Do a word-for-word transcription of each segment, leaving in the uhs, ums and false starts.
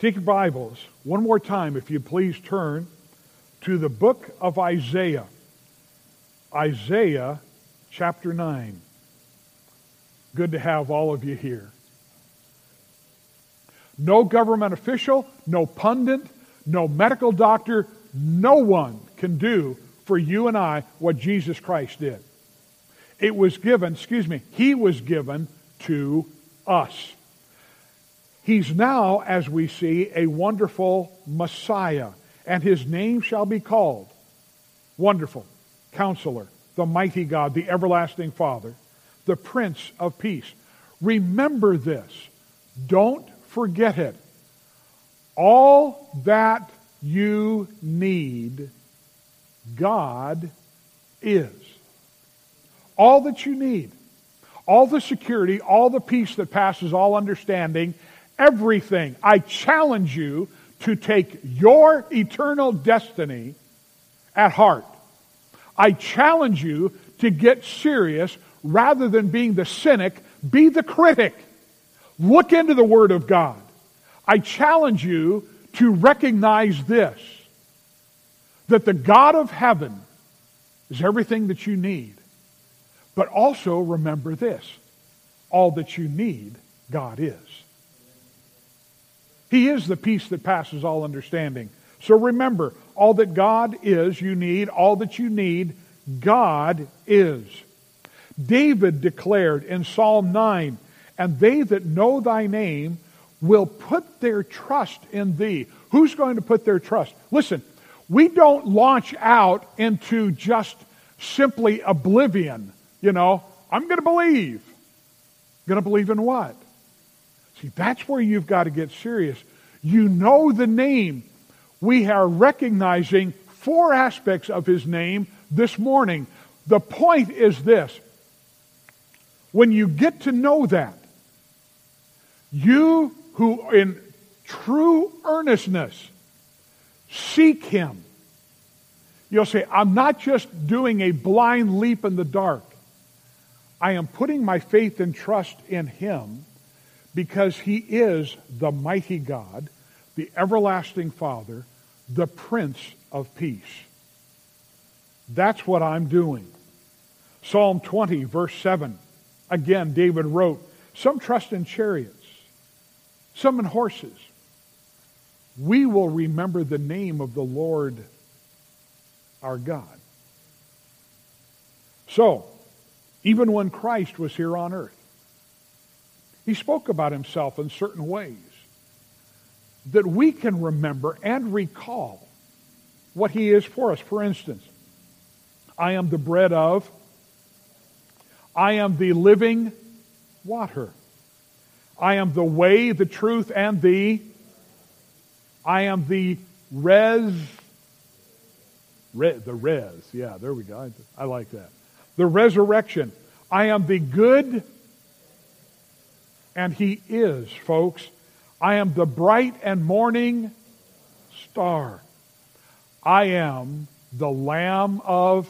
Take your Bibles, one more time, if you please turn to the book of Isaiah. Isaiah chapter nine. Good to have all of you here. No government official, no pundit, no medical doctor, no one can do for you and I what Jesus Christ did. It was given, excuse me, He was given to us. He's now, as we see, a wonderful Messiah, and His name shall be called Wonderful, Counselor, the Mighty God, the Everlasting Father, the Prince of Peace. Remember this. Don't forget it. All that you need, God is. All that you need. All the security, all the peace that passes all understanding, everything. I challenge you to take your eternal destiny at heart. I challenge you to get serious rather than being the cynic, be the critic. Look into the Word of God. I challenge you to recognize this, that the God of heaven is everything that you need. But also remember this, all that you need, God is. He is the peace that passes all understanding. So remember, all that God is, you need. All that you need, God is. David declared in Psalm nine, and they that know thy name will put their trust in thee. Who's going to put their trust? Listen, we don't launch out into just simply oblivion. You know, I'm going to believe. Going to believe in what? See, that's where you've got to get serious. You know the name. We are recognizing four aspects of His name this morning. The point is this. When you get to know that, you who in true earnestness seek Him, you'll say, I'm not just doing a blind leap in the dark. I am putting my faith and trust in Him because He is the mighty God, the everlasting Father, the Prince of Peace. That's what I'm doing. Psalm twenty, verse seven. Again, David wrote, some trust in chariots, some in horses. We will remember the name of the Lord our God. So, even when Christ was here on earth, He spoke about Himself in certain ways that we can remember and recall what He is for us. For instance, I am the bread of, I am the living water. I am the way, the truth, and the, I am the res, re, the res, yeah, there we go. I, I like that. The resurrection. I am the good, and He is, folks. I am the bright and morning star. I am the Lamb of...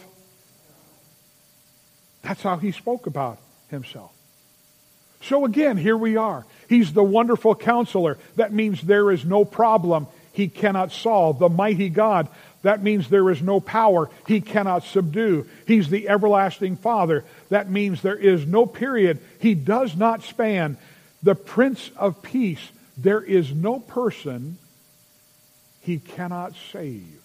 That's how He spoke about Himself. So again, here we are. He's the wonderful counselor. That means there is no problem He cannot solve. The mighty God. That means there is no power He cannot subdue. He's the everlasting Father. That means there is no period He does not span. The Prince of Peace. There is no person He cannot save.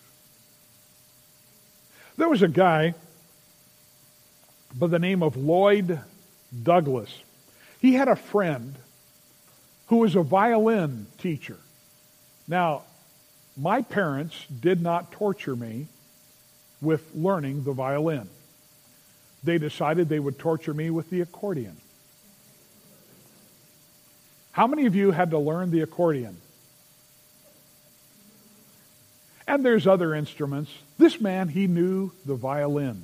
There was a guy by the name of Lloyd Douglas. He had a friend who was a violin teacher. Now, my parents did not torture me with learning the violin. They decided they would torture me with the accordion. How many of you had to learn the accordion? And there's other instruments. This man, he knew the violin.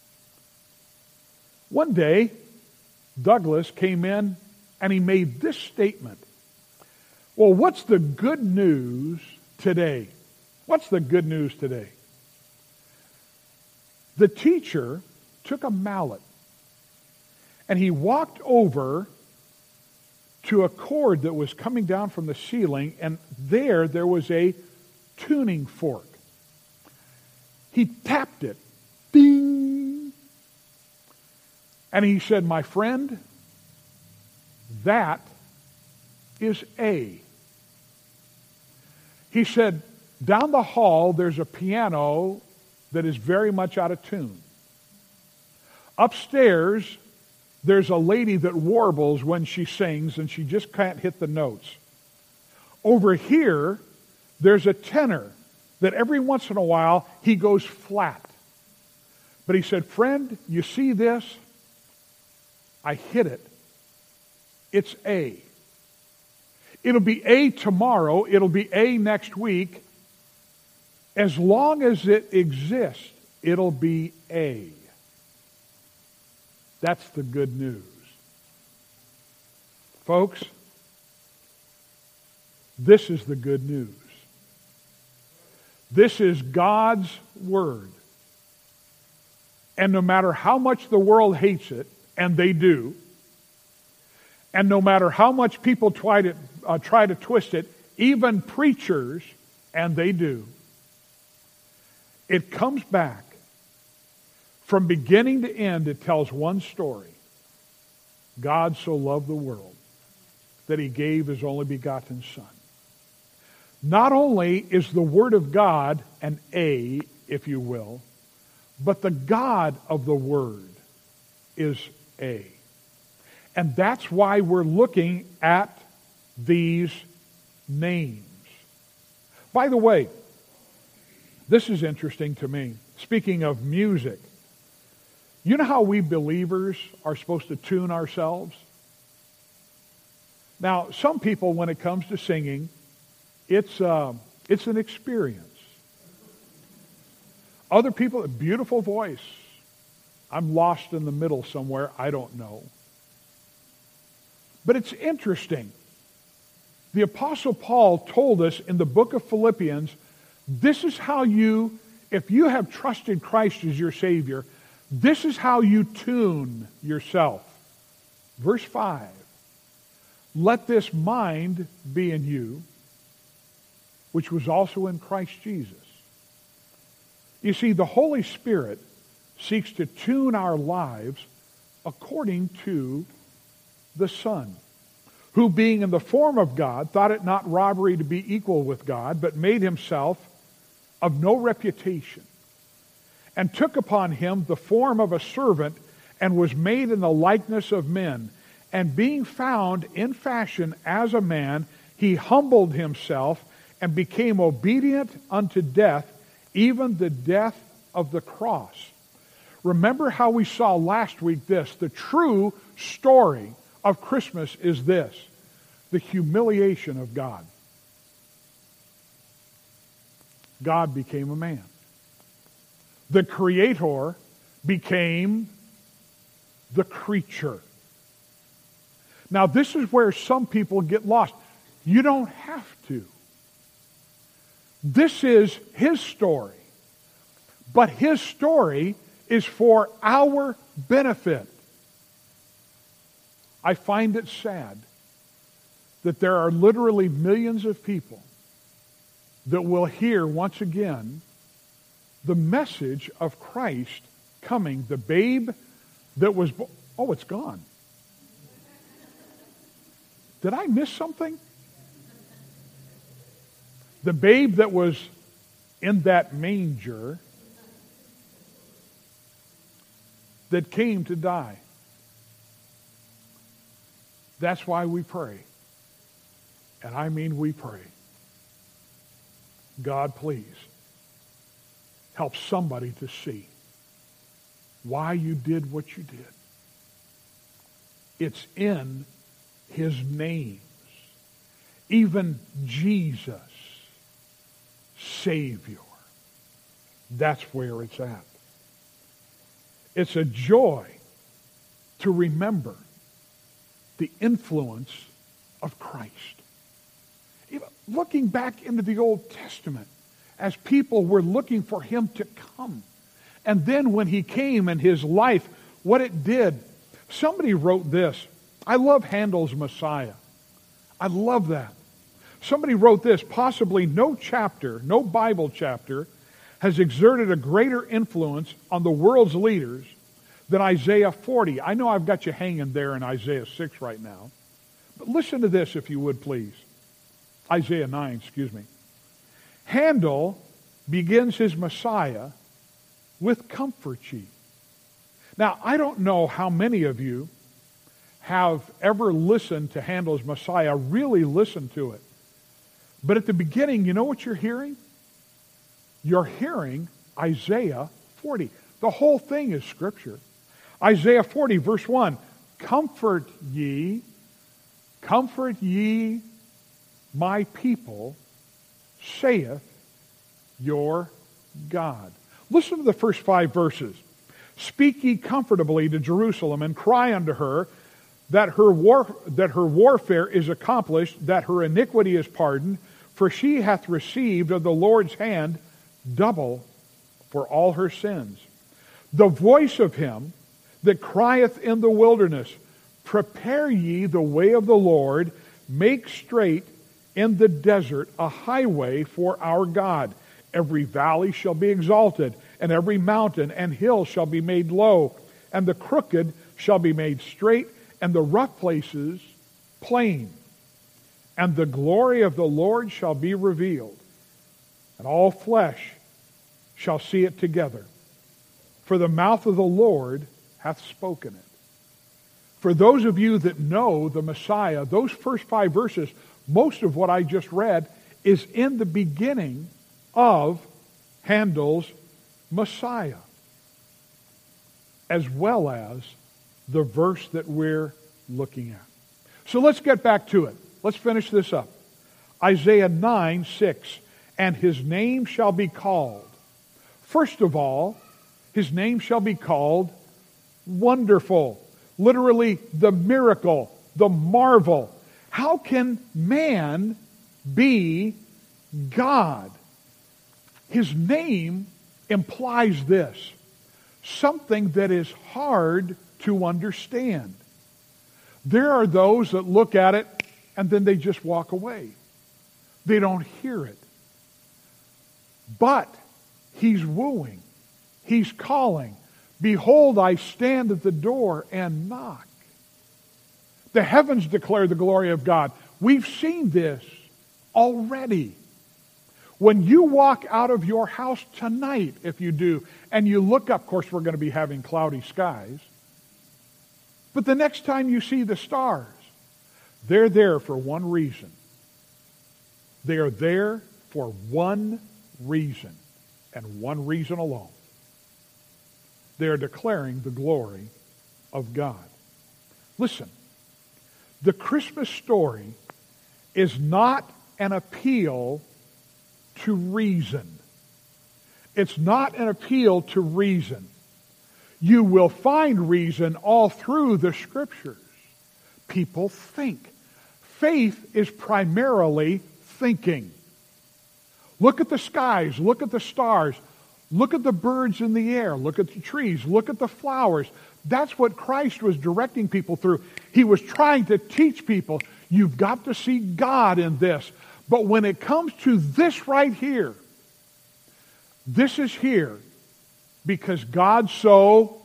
One day, Douglas came in and he made this statement. Well, what's the good news today? What's the good news today? The teacher took a mallet and he walked over to a cord that was coming down from the ceiling, and there, there was a tuning fork. He tapped it. Ding! And he said, my friend, that is A. He said, down the hall, there's a piano that is very much out of tune. Upstairs, there's a lady that warbles when she sings, and she just can't hit the notes. Over here, there's a tenor that every once in a while, he goes flat. But he said, friend, you see this? I hit it. It's A. It'll be A tomorrow. It'll be A next week. As long as it exists, it'll be A. That's the good news. Folks, this is the good news. This is God's Word. And no matter how much the world hates it, and they do, and no matter how much people try to, uh, try to twist it, even preachers, and they do, it comes back. From beginning to end, it tells one story. God so loved the world that he gave his only begotten Son. Not only is the Word of God an A, if you will, but the God of the Word is A. And that's why we're looking at these names. By the way, this is interesting to me. Speaking of music, you know how we believers are supposed to tune ourselves? Now, some people, when it comes to singing, it's uh, it's an experience. Other people, a beautiful voice. I'm lost in the middle somewhere. I don't know. But it's interesting. The Apostle Paul told us in the book of Philippians, this is how you, if you have trusted Christ as your Savior, this is how you tune yourself. Verse five, let this mind be in you, which was also in Christ Jesus. You see, the Holy Spirit seeks to tune our lives according to the Son, who being in the form of God, thought it not robbery to be equal with God, but made himself of no reputation, and took upon him the form of a servant, and was made in the likeness of men. And being found in fashion as a man, he humbled himself, and became obedient unto death, even the death of the cross. Remember how we saw last week this. The true story of Christmas is this: the humiliation of God. God became a man. The Creator became the creature. Now, this is where some people get lost. You don't have to. This is his story. But his story is for our benefit. I find it sad that there are literally millions of people that will hear once again the message of Christ coming. The babe that was... Bo- oh, it's gone. Did I miss something? The babe that was in that manger that came to die. That's why we pray. And I mean we pray. God, please help somebody to see why you did what you did. It's in his names. Even Jesus, Savior. That's where it's at. It's a joy to remember the influence of Christ. Even looking back into the Old Testament, as people were looking for him to come. And then when he came and his life, what it did. Somebody wrote this. I love Handel's Messiah. I love that. Somebody wrote this: possibly no chapter, no Bible chapter, has exerted a greater influence on the world's leaders than Isaiah forty. I know I've got you hanging there in Isaiah six right now. But listen to this, if you would, please. Isaiah nine, excuse me. Handel begins his Messiah with "Comfort ye." Now, I don't know how many of you have ever listened to Handel's Messiah, really listened to it. But at the beginning, you know what you're hearing? You're hearing Isaiah forty. The whole thing is Scripture. Isaiah forty, verse one, "Comfort ye, comfort ye, my people, saith your God." Listen to the first five verses. "Speak ye comfortably to Jerusalem, and cry unto her that her war that her warfare is accomplished, that her iniquity is pardoned, for she hath received of the Lord's hand double for all her sins. The voice of him that crieth in the wilderness, prepare ye the way of the Lord, make straight in the desert a highway for our God. Every valley shall be exalted, and every mountain and hill shall be made low, and the crooked shall be made straight, and the rough places plain. And the glory of the Lord shall be revealed, and all flesh shall see it together. For the mouth of the Lord hath spoken it." For those of you that know the Messiah, those first five verses, most of what I just read is in the beginning of Handel's Messiah, as well as the verse that we're looking at. So let's get back to it. Let's finish this up. Isaiah nine, six, "And his name shall be called." First of all, his name shall be called Wonderful. Literally, the miracle, the marvel. How can man be God? His name implies this: something that is hard to understand. There are those that look at it and then they just walk away. They don't hear it. But he's wooing. He's calling. "Behold, I stand at the door and knock." The heavens declare the glory of God. We've seen this already. When you walk out of your house tonight, if you do, and you look up, of course we're going to be having cloudy skies, but the next time you see the stars, they're there for one reason. They are there for one reason, and one reason alone. They are declaring the glory of God. Listen, the Christmas story is not an appeal to reason. It's not an appeal to reason. You will find reason all through the Scriptures. People think. Faith is primarily thinking. Look at the skies. Look at the stars. Look at the birds in the air. Look at the trees. Look at the flowers. That's what Christ was directing people through. He was trying to teach people, you've got to see God in this. But when it comes to this right here, this is here because God so...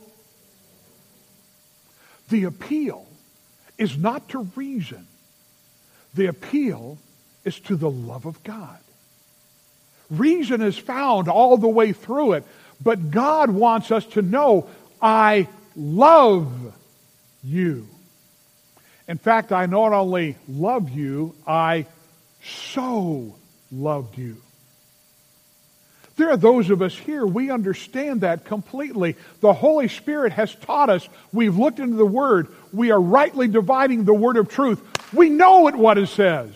The appeal is not to reason. The appeal is to the love of God. Reason is found all the way through it, but God wants us to know, I love you. In fact, I not only love you, I so loved you. There are those of us here, we understand that completely. The Holy Spirit has taught us. We've looked into the Word. We are rightly dividing the Word of truth. We know it, what it says.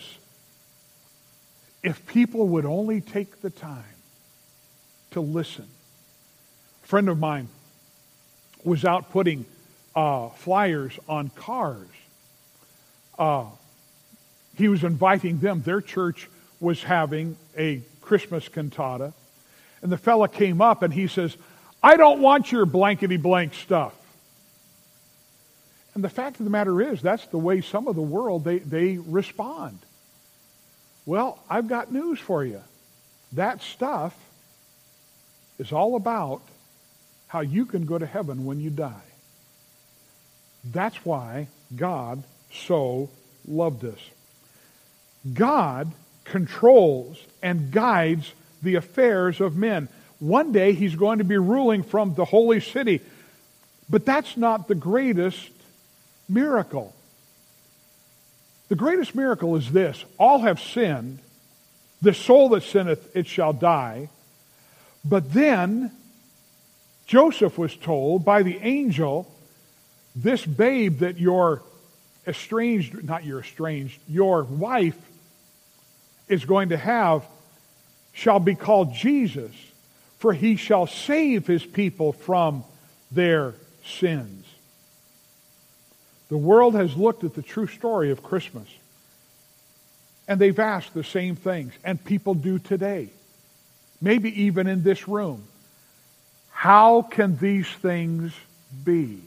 If people would only take the time to listen. A friend of mine was out putting uh, flyers on cars. Uh, he was inviting them. Their church was having a Christmas cantata. And the fella came up and he says, I don't want your blankety blank stuff. And the fact of the matter is, that's the way some of the world, they, they respond. Well, I've got news for you. That stuff is all about how you can go to heaven when you die. That's why God so loved us. God controls and guides the affairs of men. One day he's going to be ruling from the holy city. But that's not the greatest miracle. The greatest miracle is this: all have sinned. The soul that sinneth, it shall die. But then Joseph was told by the angel, this babe that your estranged, not your estranged, your wife is going to have shall be called Jesus, for he shall save his people from their sins. The world has looked at the true story of Christmas, and they've asked the same things, and people do today. Maybe even in this room. How can these things be?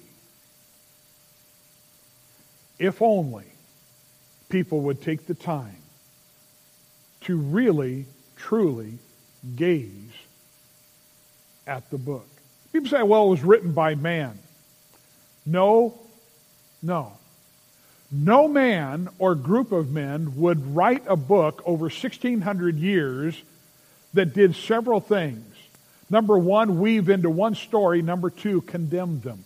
If only people would take the time to really, truly gaze at the book. People say, well, it was written by man. No, no. No man or group of men would write a book over sixteen hundred years that did several things. Number one, weave into one story. Number two, condemn them.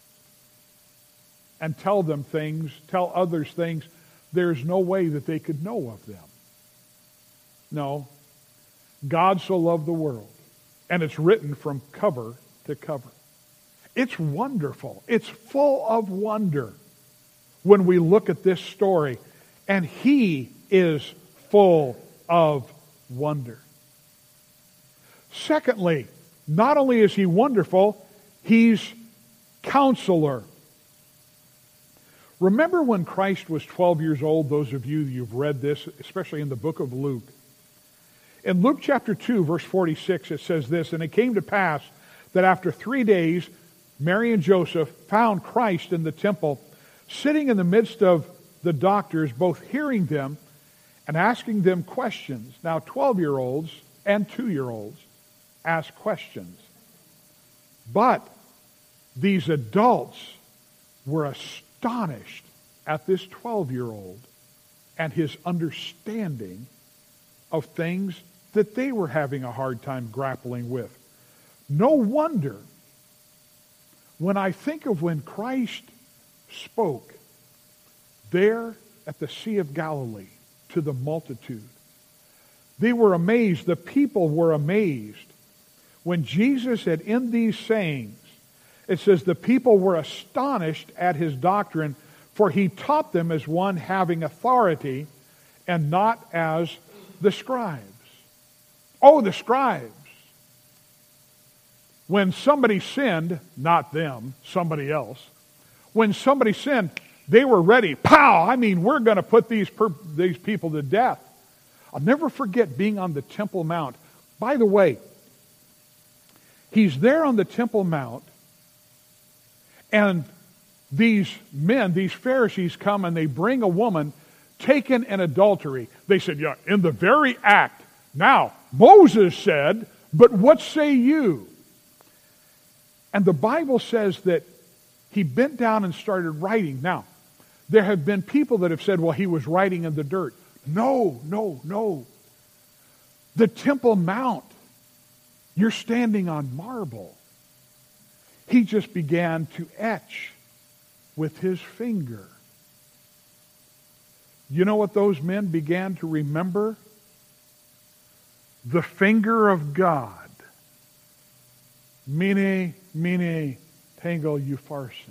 And tell them things, tell others things, there's no way that they could know of them. No. God so loved the world. And it's written from cover to cover. It's wonderful. It's full of wonder when we look at this story. And he is full of wonder. Secondly, not only is he wonderful, he's counselor. Remember when Christ was twelve years old, those of you you've read this, especially in the book of Luke. In Luke chapter two, verse forty-six, it says this, and it came to pass that after three days, Mary and Joseph found Christ in the temple, sitting in the midst of the doctors, both hearing them and asking them questions. Now, twelve-year-olds and two-year-olds ask questions. But these adults were astonished at this twelve-year-old and his understanding of things that they were having a hard time grappling with. No wonder when I think of when Christ spoke there at the Sea of Galilee to the multitude. They were amazed. The people were amazed. When Jesus had in these sayings, it says the people were astonished at his doctrine, for he taught them as one having authority and not as the scribes. Oh, the scribes. When somebody sinned, not them, somebody else, when somebody sinned, they were ready. Pow! I mean, we're going to put these, per- these people to death. I'll never forget being on the Temple Mount. By the way, he's there on the Temple Mount, and these men, these Pharisees come and they bring a woman taken in adultery. They said, yeah, in the very act. Now, Moses said, but what say you? And the Bible says that he bent down and started writing. Now, there have been people that have said, well, he was writing in the dirt. No, no, no. The Temple Mount, you're standing on marble. He just began to etch with his finger. You know what those men began to remember? The finger of God. Mene, mene, tekel upharsin.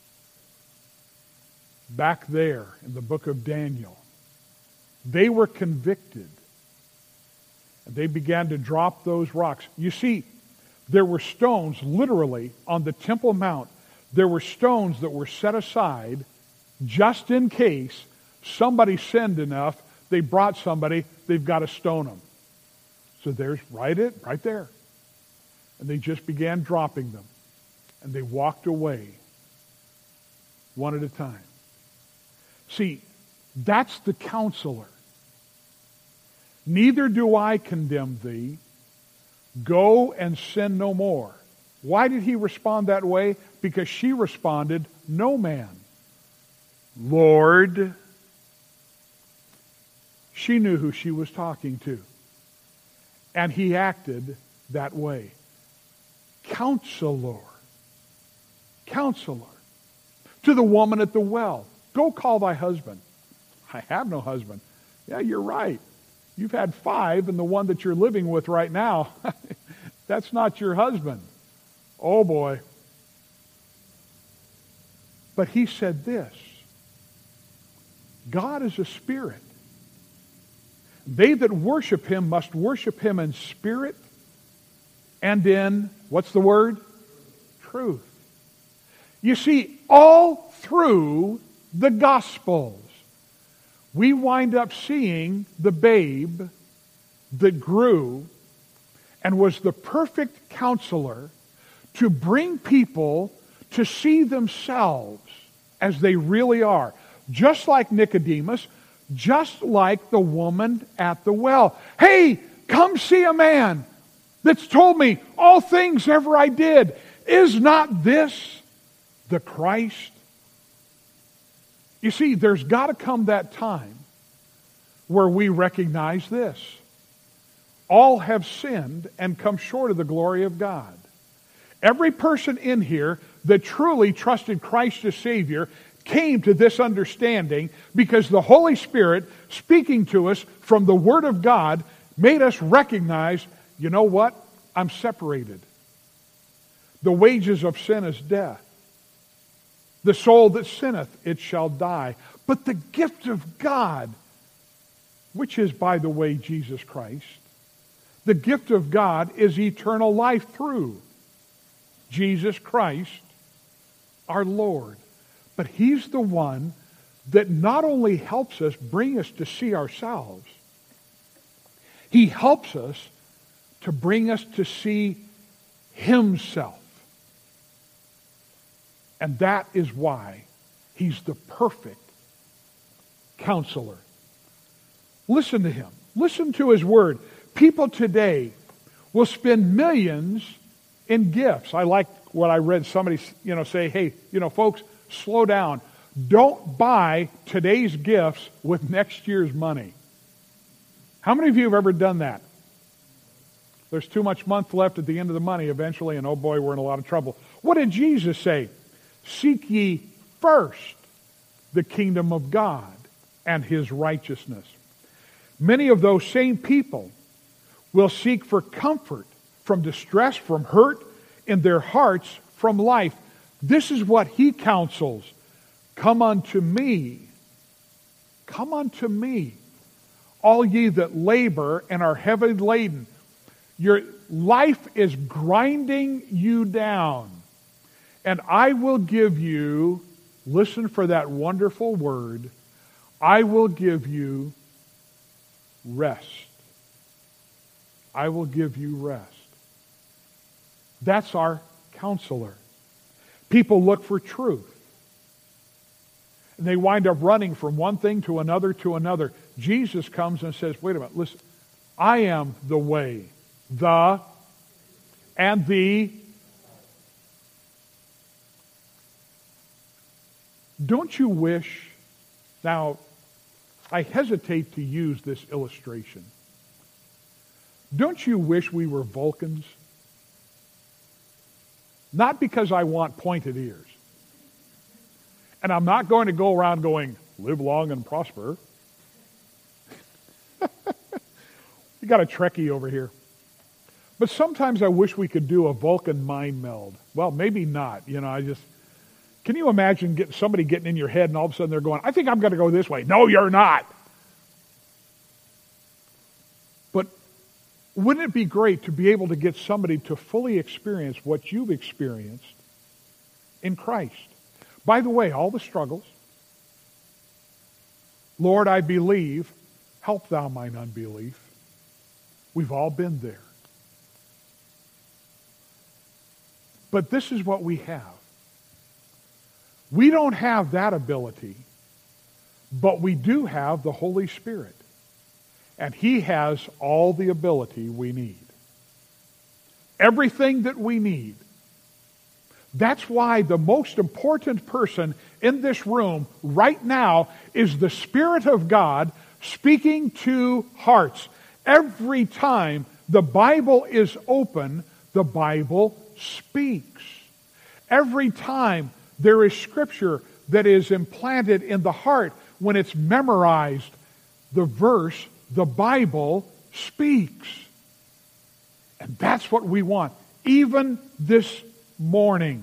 Back there in the book of Daniel, they were convicted. And they began to drop those rocks. You see, there were stones, literally, on the Temple Mount. There were stones that were set aside just in case somebody sinned enough. They brought somebody, they've got to stone them. So there's right it, right there. And they just began dropping them. And they walked away. one at a time. See, that's the counselor. Neither do I condemn thee. Go and sin no more. Why did he respond that way? Because she responded, no man. Lord. She knew who she was talking to. And he acted that way. Counselor. Counselor. To the woman at the well, go call thy husband. I have no husband. Yeah, you're right. You've had five, and the one that you're living with right now, that's not your husband. Oh boy. But he said this, God is a spirit. They that worship him must worship him in spirit and in, what's the word? Truth. You see, all through the Gospels, we wind up seeing the babe that grew and was the perfect counselor to bring people to see themselves as they really are. Just like Nicodemus, just like the woman at the well. Hey, come see a man that's told me all things ever I did. Is not this the Christ? You see, there's got to come that time where we recognize this. All have sinned and come short of the glory of God. Every person in here that truly trusted Christ as Savior came to this understanding because the Holy Spirit, speaking to us from the Word of God, made us recognize, you know what? I'm separated. The wages of sin is death. The soul that sinneth, it shall die. But the gift of God, which is, by the way, Jesus Christ, the gift of God is eternal life through Jesus Christ, our Lord. But he's the one that not only helps us bring us to see ourselves, he helps us to bring us to see himself. And that is why he's the perfect counselor. Listen to him. Listen to his word. People today will spend millions in gifts. I like what I read somebody, you know, say, hey, you know, folks, slow down. Don't buy today's gifts with next year's money. How many of you have ever done that? There's too much month left at the end of the money eventually, and oh boy, we're in a lot of trouble. What did Jesus say? Seek ye first the kingdom of God and his righteousness. Many of those same people will seek for comfort from distress, from hurt in their hearts, from life. This is what he counsels. Come unto me. Come unto me, all ye that labor and are heavy laden. Your life is grinding you down. And I will give you, listen for that wonderful word, I will give you rest. I will give you rest. That's our counselor. People look for truth. And they wind up running from one thing to another to another. Jesus comes and says, wait a minute, listen, I am the way, the, and the. Don't you wish, now, I hesitate to use this illustration. Don't you wish we were Vulcans? Not because I want pointed ears. And I'm not going to go around going, live long and prosper. You got a Trekkie over here. But sometimes I wish we could do a Vulcan mind meld. Well, maybe not. You know, I just... Can you imagine getting somebody getting in your head and all of a sudden they're going, I think I'm going to go this way. No, you're not. But wouldn't it be great to be able to get somebody to fully experience what you've experienced in Christ? By the way, all the struggles. Lord, I believe. Help thou mine unbelief. We've all been there. But this is what we have. We don't have that ability, but we do have the Holy Spirit. And He has all the ability we need. Everything that we need. That's why the most important person in this room right now is the Spirit of God speaking to hearts. Every time the Bible is open, the Bible speaks. Every time there is Scripture that is implanted in the heart, when it's memorized, the verse, the Bible speaks. And that's what we want. Even this morning.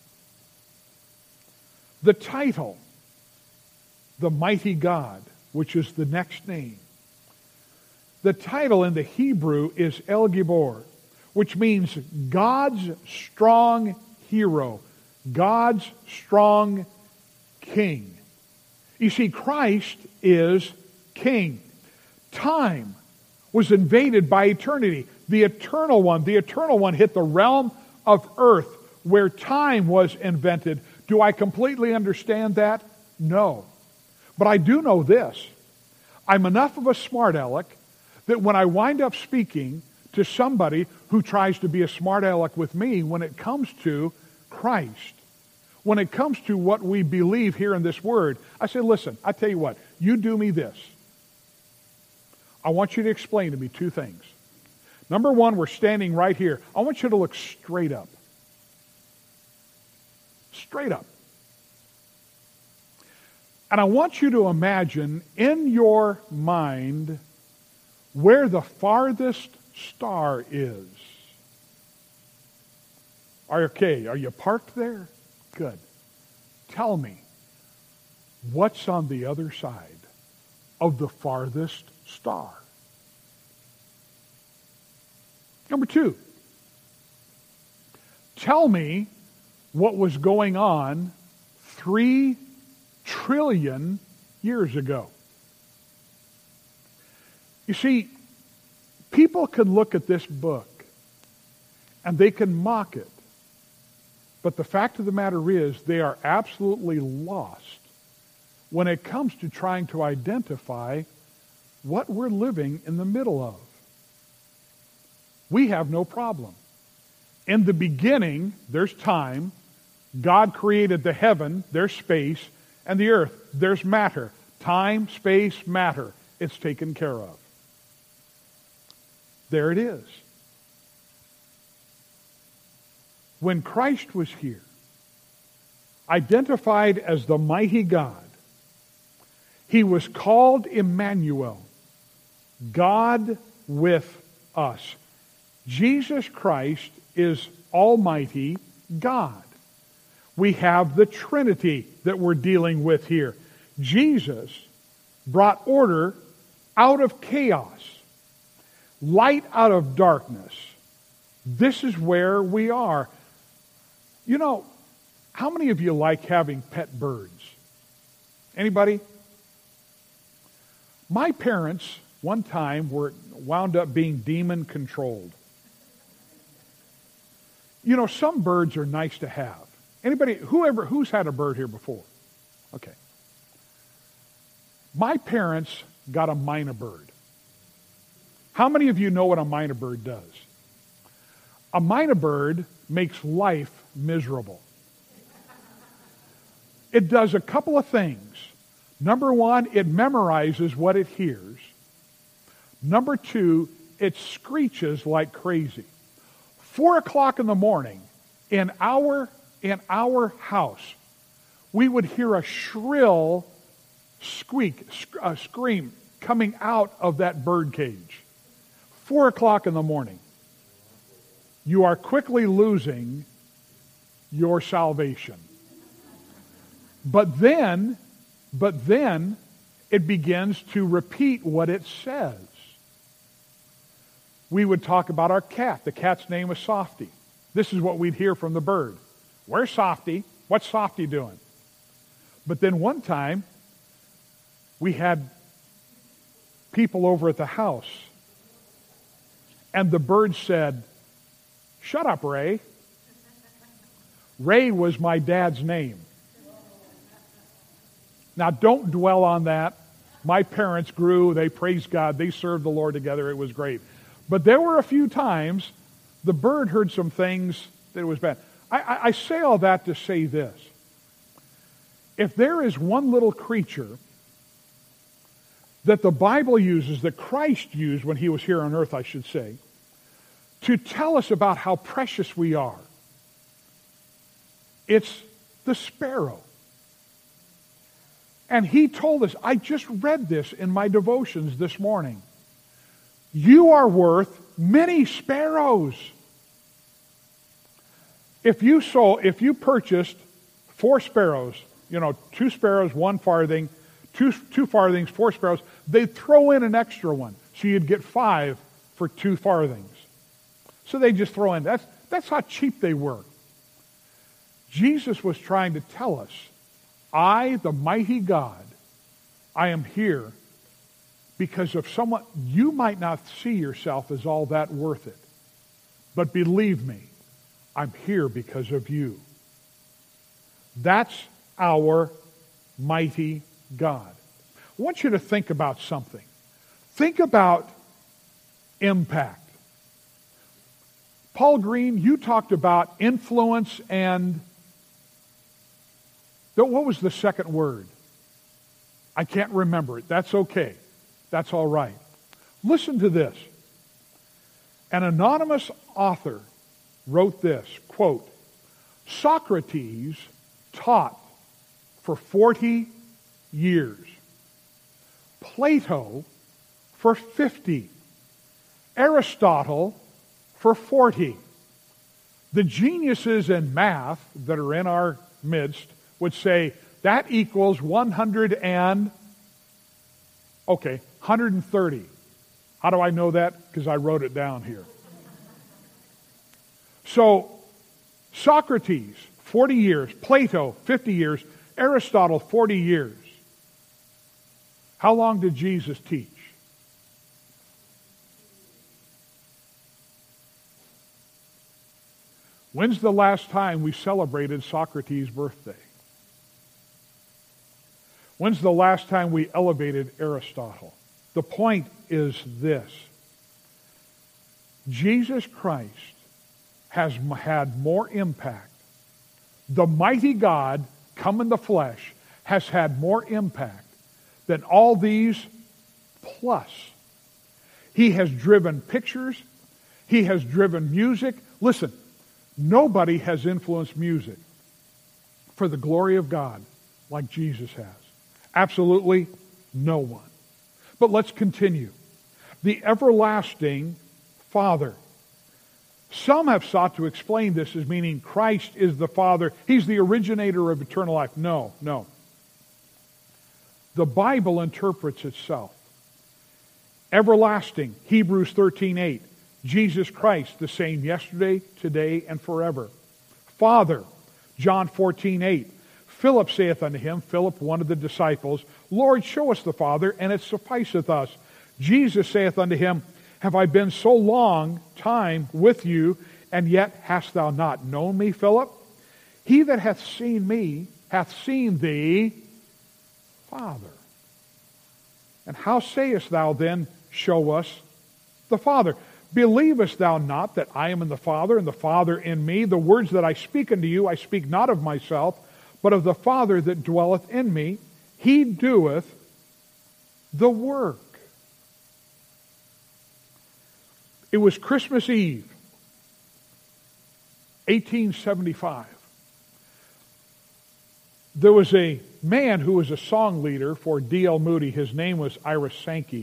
The title, The Mighty God, which is the next name. The title in the Hebrew is El Gibor, which means God's strong hero, God's strong king. You see, Christ is king. Time was invaded by eternity. The eternal one, the eternal one hit the realm of earth where time was invented. Do I completely understand that? No. But I do know this. I'm enough of a smart aleck that when I wind up speaking to somebody who tries to be a smart aleck with me when it comes to Christ, when it comes to what we believe here in this word, I say, listen, I tell you what, you do me this. I want you to explain to me two things. Number one, we're standing right here. I want you to look straight up. Straight up. And I want you to imagine in your mind where the farthest star is. Are you okay? Are you parked there? Good. Tell me, what's on the other side of the farthest star? Number two, tell me what was going on three trillion years ago. You see, people can look at this book and they can mock it. But the fact of the matter is they are absolutely lost when it comes to trying to identify what we're living in the middle of. We have no problem. In the beginning, there's time. God created the heaven, there's space, and the earth, there's matter. Time, space, matter. It's taken care of. There it is. When Christ was here, identified as the mighty God, He was called Emmanuel, God with us. Jesus Christ is Almighty God. We have the Trinity that we're dealing with here. Jesus brought order out of chaos, light out of darkness. This is where we are. You know, how many of you like having pet birds? Anybody? My parents, one time, were wound up being demon controlled. You know, some birds are nice to have. Anybody, whoever, who's had a bird here before? Okay. My parents got a mynah bird. How many of you know what a mynah bird does? A mynah bird makes life miserable. It does a couple of things. Number one, it memorizes what it hears. Number two, it screeches like crazy. Four o'clock in the morning, in our, in our house, we would hear a shrill squeak, a scream coming out of that bird cage. Four o'clock in the morning. You are quickly losing your salvation. But then, but then it begins to repeat what it says. We would talk about our cat. The cat's name was Softy. This is what we'd hear from the bird. Where's Softy? What's Softy doing? But then one time, we had people over at the house, and the bird said, "Shut up, Ray." Ray was my dad's name. Now, don't dwell on that. My parents grew. They praised God. They served the Lord together. It was great. But there were a few times the bird heard some things that was bad. I, I, I say all that to say this. If there is one little creature that the Bible uses, that Christ used when he was here on earth, I should say, to tell us about how precious we are, it's the sparrow. And he told us, I just read this in my devotions this morning. You are worth many sparrows. If you sold, if you purchased four sparrows, you know, two sparrows, one farthing, two, two farthings, four sparrows, they'd throw in an extra one. So you'd get five for two farthings. So they just throw in. That's, that's how cheap they were. Jesus was trying to tell us, I, the mighty God, I am here because of someone. You might not see yourself as all that worth it. But believe me, I'm here because of you. That's our mighty God. I want you to think about something. Think about impact. Paul Green, you talked about influence and what was the second word? I can't remember it. That's okay. That's all right. Listen to this. An anonymous author wrote this, quote, Socrates taught for forty years. Plato for fifty. Aristotle for forty. The geniuses in math that are in our midst would say that equals one hundred and, okay, one hundred thirty. How do I know that? Because I wrote it down here. So, Socrates, forty years. Plato, fifty years. Aristotle, forty years. How long did Jesus teach? When's the last time we celebrated Socrates' birthday? When's the last time we elevated Aristotle? The point is this. Jesus Christ has had more impact. The mighty God, come in the flesh, has had more impact than all these plus. He has driven pictures. He has driven music. Listen, nobody has influenced music for the glory of God like Jesus has. Absolutely no one. But let's continue. The everlasting Father. Some have sought to explain this as meaning Christ is the Father. He's the originator of eternal life. No, no. The Bible interprets itself. Everlasting, Hebrews thirteen eight. Jesus Christ, the same yesterday, today, and forever. Father, John fourteen eight. Philip saith unto him, Philip, one of the disciples, Lord, show us the Father, and it sufficeth us. Jesus saith unto him, Have I been so long time with you, and yet hast thou not known me, Philip? He that hath seen me hath seen the Father. And how sayest thou then, show us the Father? Believest thou not that I am in the Father, and the Father in me? The words that I speak unto you, I speak not of myself, but of the Father that dwelleth in me. He doeth the work. It was Christmas Eve, eighteen seventy-five. There was a man who was a song leader for D L Moody. His name was Ira Sankey.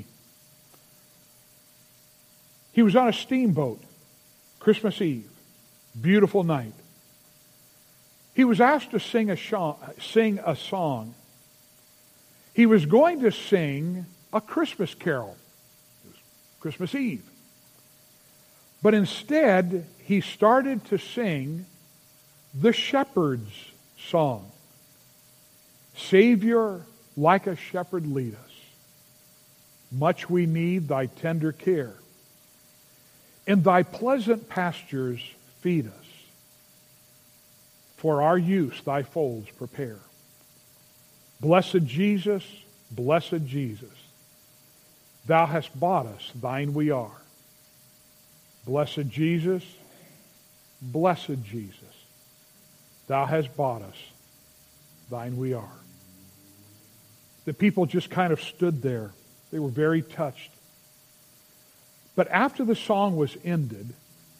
He was on a steamboat, Christmas Eve, beautiful night. He was asked to sing a, sh- sing a song. He was going to sing a Christmas carol. It was Christmas Eve. But instead, he started to sing the shepherd's song. Savior, like a shepherd lead us. Much we need thy tender care. In thy pleasant pastures feed us. For our use thy folds prepare. Blessed Jesus, blessed Jesus, thou hast bought us, thine we are. Blessed Jesus, blessed Jesus, thou hast bought us, thine we are. The people just kind of stood there. They were very touched. But after the song was ended,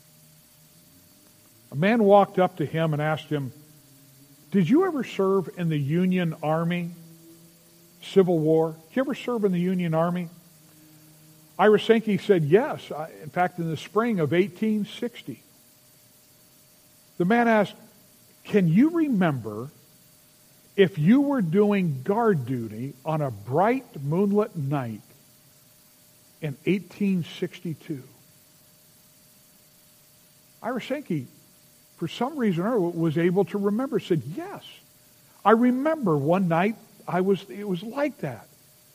a man walked up to him and asked him, did you ever serve in the Union Army, Civil War? Did you ever serve in the Union Army? Ira Sankey said, yes. I, in fact, in the spring of eighteen sixty. The man asked, can you remember if you were doing guard duty on a bright moonlit night in eighteen sixty-two? Ira Sankey, for some reason or other, was able to remember, said, yes. I remember one night I was it was like that.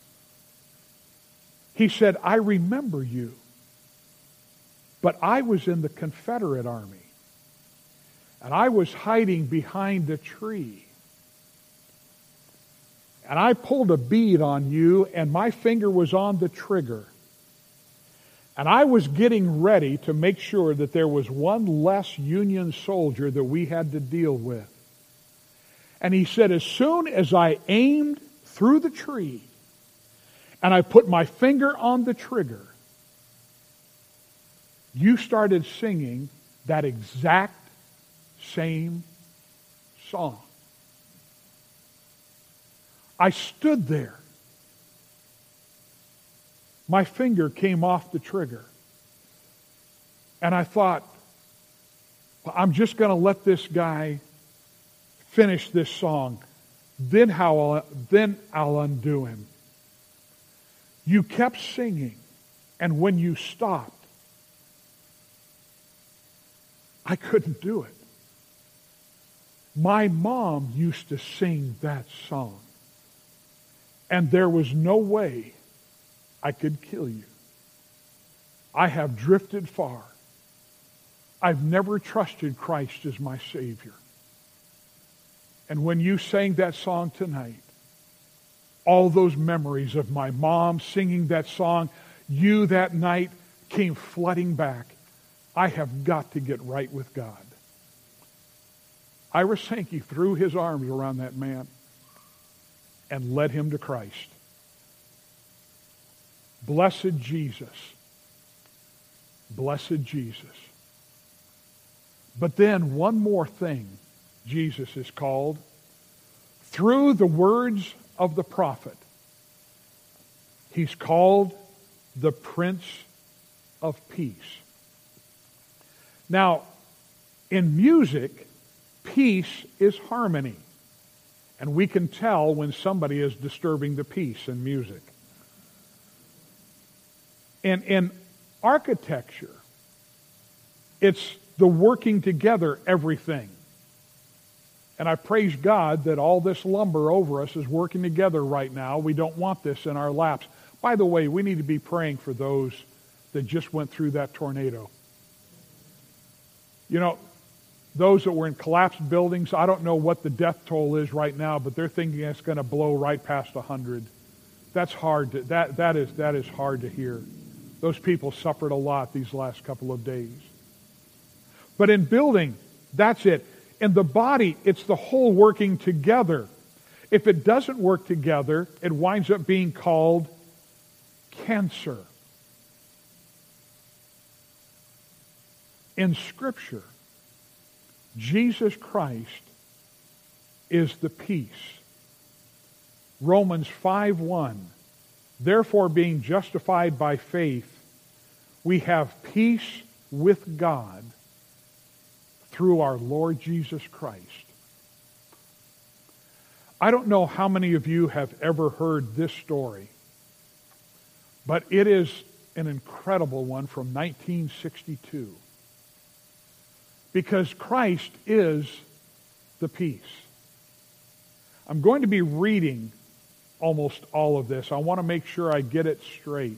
He said, I remember you. But I was in the Confederate Army. And I was hiding behind a tree. And I pulled a bead on you, and my finger was on the trigger. And I was getting ready to make sure that there was one less Union soldier that we had to deal with. And he said, as soon as I aimed through the tree, and I put my finger on the trigger, you started singing that exact same song. I stood there. My finger came off the trigger. And I thought, well, I'm just going to let this guy finish this song. Then how I'll, then I'll undo him. You kept singing, and when you stopped, I couldn't do it. My mom used to sing that song, and there was no way I could kill you. I have drifted far. I've never trusted Christ as my Savior. And when you sang that song tonight, all those memories of my mom singing that song, you that night, came flooding back. I have got to get right with God. Ira Sankey threw his arms around that man and led him to Christ. Blessed Jesus. Blessed Jesus. But then one more thing Jesus is called. Through the words of the prophet, he's called the Prince of Peace. Now, in music, peace is harmony. And we can tell when somebody is disturbing the peace in music. And in architecture, it's the working together everything. And I praise God that all this lumber over us is working together right now. We don't want this in our laps. By the way, we need to be praying for those that just went through that tornado. You know, those that were in collapsed buildings, I don't know what the death toll is right now, but they're thinking it's going to blow right past one hundred. That's hard to, that, that is, that is hard to hear. Those people suffered a lot these last couple of days. But in building, that's it. In the body, it's the whole working together. If it doesn't work together, it winds up being called cancer. In Scripture, Jesus Christ is the peace. Romans five one. Therefore, being justified by faith, we have peace with God through our Lord Jesus Christ. I don't know how many of you have ever heard this story, but it is an incredible one from nineteen sixty-two. Because Christ is the peace. I'm going to be reading almost all of this. I want to make sure I get it straight.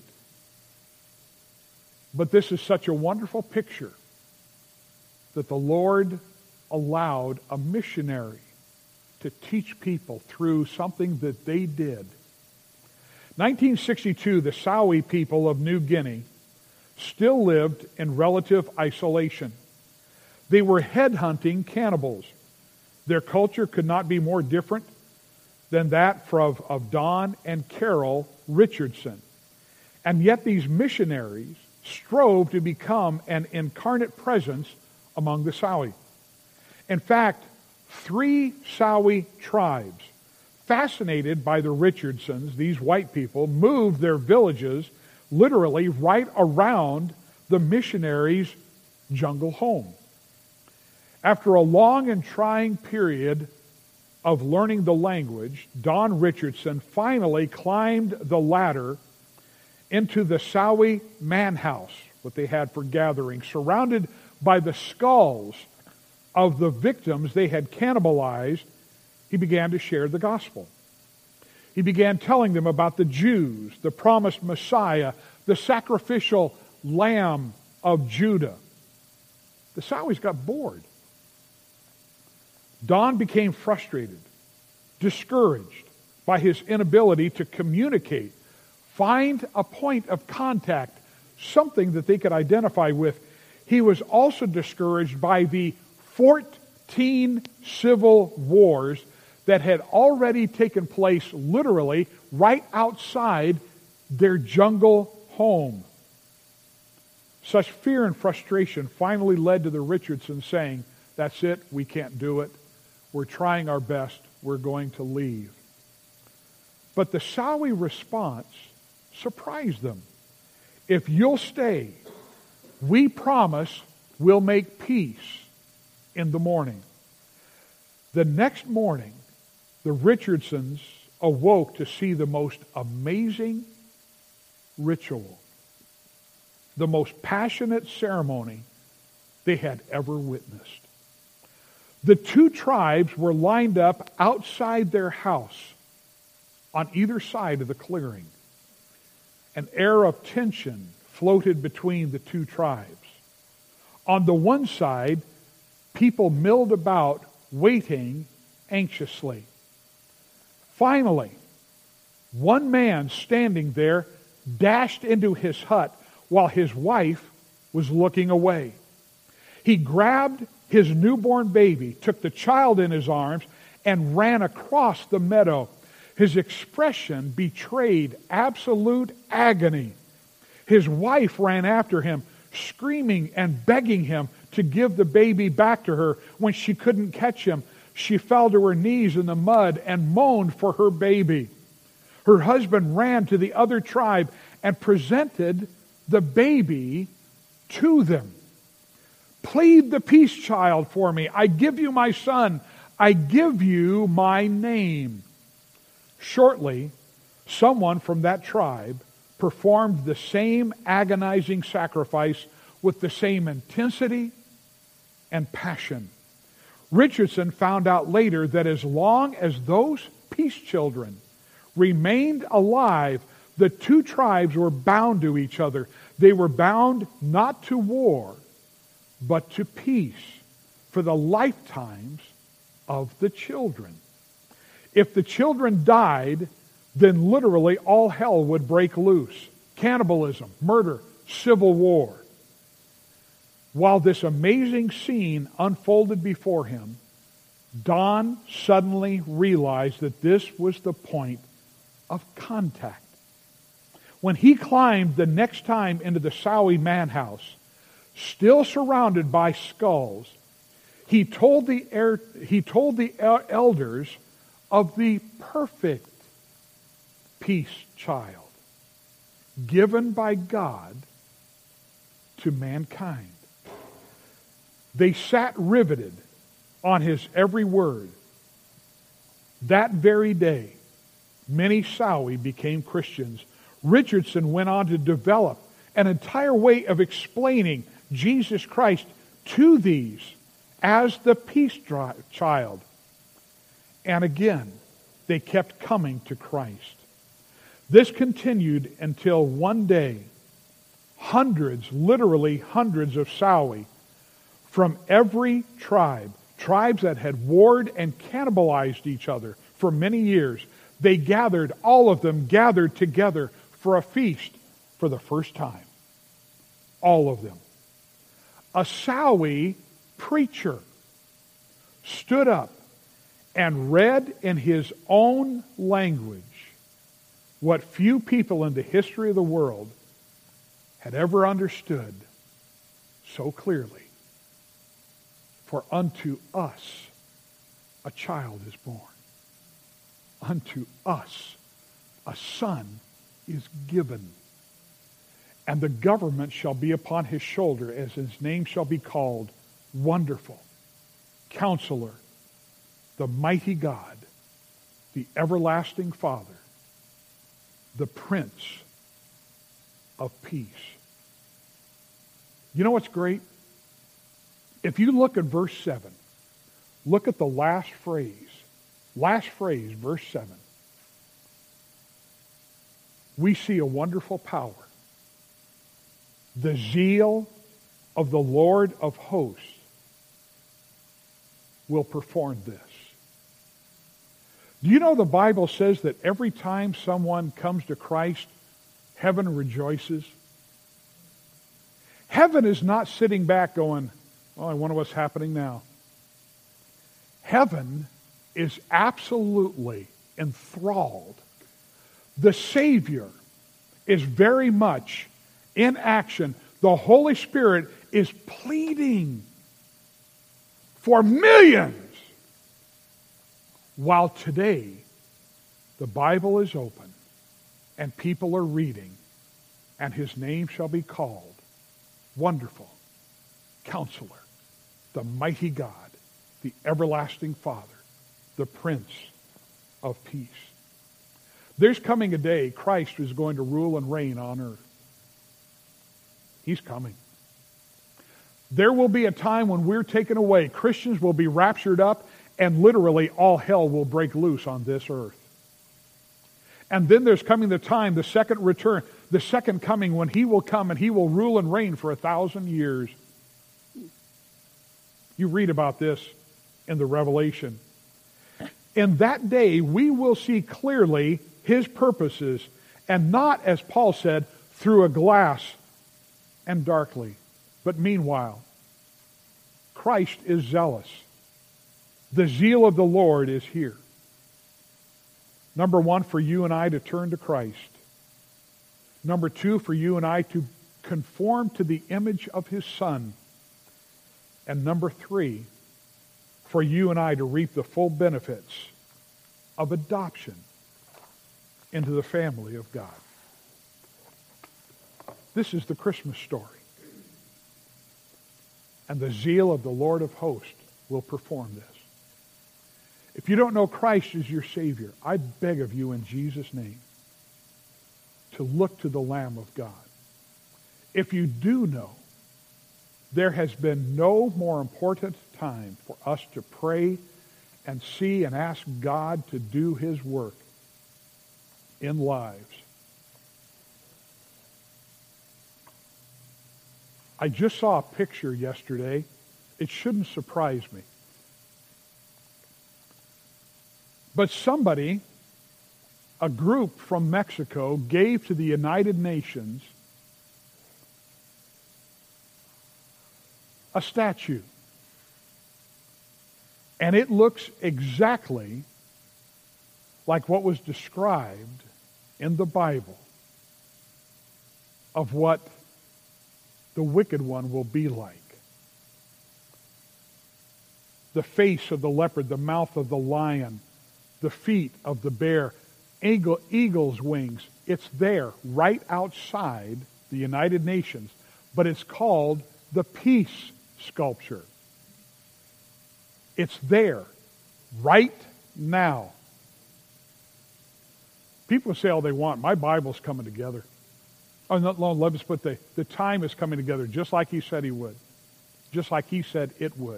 But this is such a wonderful picture that the Lord allowed a missionary to teach people through something that they did. nineteen sixty-two, the Sawi people of New Guinea still lived in relative isolation. They were headhunting cannibals. Their culture could not be more different than that of, of Don and Carol Richardson. And yet these missionaries strove to become an incarnate presence among the Sawi. In fact, three Sawi tribes, fascinated by the Richardsons, these white people, moved their villages literally right around the missionaries' jungle home. After a long and trying period of learning the language, Don Richardson finally climbed the ladder into the Sawi man house, what they had for gathering, surrounded by the skulls of the victims they had cannibalized. He began to share the gospel. He began telling them about the Jews, the promised Messiah, the sacrificial Lamb of Judah. The Sawis got bored. Don became frustrated, discouraged by his inability to communicate, find a point of contact, something that they could identify with. He was also discouraged by the fourteen civil wars that had already taken place literally right outside their jungle home. Such fear and frustration finally led to the Richardsons saying, "That's it, we can't do it. We're trying our best. We're going to leave." But the Sawi response surprised them. "If you'll stay, we promise we'll make peace in the morning." The next morning, the Richardsons awoke to see the most amazing ritual, the most passionate ceremony they had ever witnessed. The two tribes were lined up outside their house on either side of the clearing. An air of tension floated between the two tribes. On the one side, people milled about, waiting anxiously. Finally, one man standing there dashed into his hut while his wife was looking away. He grabbed his newborn baby, took the child in his arms, and ran across the meadow. His expression betrayed absolute agony. His wife ran after him, screaming and begging him to give the baby back to her. When she couldn't catch him, she fell to her knees in the mud and moaned for her baby. Her husband ran to the other tribe and presented the baby to them. "Plead the peace child for me. I give you my son. I give you my name." Shortly, someone from that tribe performed the same agonizing sacrifice with the same intensity and passion. Richardson found out later that as long as those peace children remained alive, the two tribes were bound to each other. They were bound not to war, but to peace for the lifetimes of the children. If the children died, then literally all hell would break loose. Cannibalism, murder, civil war. While this amazing scene unfolded before him, Don suddenly realized that this was the point of contact. When he climbed the next time into the Sawi man house, still surrounded by skulls, he told the er, he told the elders of the perfect peace child given by God to mankind. They sat riveted on his every word. That very day, many Sawi became Christians. Richardson went on to develop an entire way of explaining Jesus Christ to these as the peace child. And again, they kept coming to Christ. This continued until one day, hundreds, literally hundreds of Sawi from every tribe tribes that had warred and cannibalized each other for many years, they gathered, all of them gathered together for a feast for the first time. All of them. A Sawi preacher stood up and read in his own language what few people in the history of the world had ever understood so clearly. For unto us a child is born. Unto us a son is given. And the government shall be upon his shoulder, as his name shall be called Wonderful, Counselor, the Mighty God, the Everlasting Father, the Prince of Peace. You know what's great? If you look at verse seven, look at the last phrase. Last phrase, verse seven. We see a wonderful power. The zeal of the Lord of hosts will perform this. Do you know the Bible says that every time someone comes to Christ, heaven rejoices? Heaven is not sitting back going, oh, I wonder what's happening now. Heaven is absolutely enthralled. The Savior is very much in action. The Holy Spirit is pleading for millions. While today, the Bible is open and people are reading, and his name shall be called Wonderful, Counselor, the Mighty God, the Everlasting Father, the Prince of Peace. There's coming a day Christ is going to rule and reign on earth. He's coming. There will be a time when we're taken away. Christians will be raptured up, and literally all hell will break loose on this earth. And then there's coming the time, the second return, the second coming, when he will come and he will rule and reign for a thousand years. You read about this in the Revelation. In that day, we will see clearly his purposes, and not, as Paul said, through a glass and darkly. But meanwhile, Christ is zealous. The zeal of the Lord is here. Number one, for you and I to turn to Christ. Number two, for you and I to conform to the image of his Son. And number three, for you and I to reap the full benefits of adoption into the family of God. This is the Christmas story. And the zeal of the Lord of hosts will perform this. If you don't know Christ as your Savior, I beg of you in Jesus' name to look to the Lamb of God. If you do know, there has been no more important time for us to pray and see and ask God to do his work in lives. I just saw a picture yesterday. It shouldn't surprise me. But somebody, a group from Mexico, gave to the United Nations a statue. And it looks exactly like what was described in the Bible of what the wicked one will be like. The face of the leopard, the mouth of the lion, the feet of the bear, eagle, eagle's wings. It's there, right outside the United Nations. But it's called the Peace Sculpture. It's there, right now. People say all they want. My Bible's coming together. Oh, no, no, let us put the, the time is coming together just like he said he would. Just like he said it would.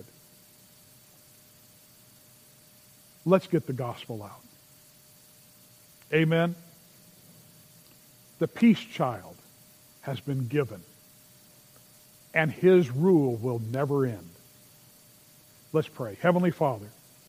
Let's get the gospel out. Amen. The peace child has been given, and his rule will never end. Let's pray. Heavenly Father,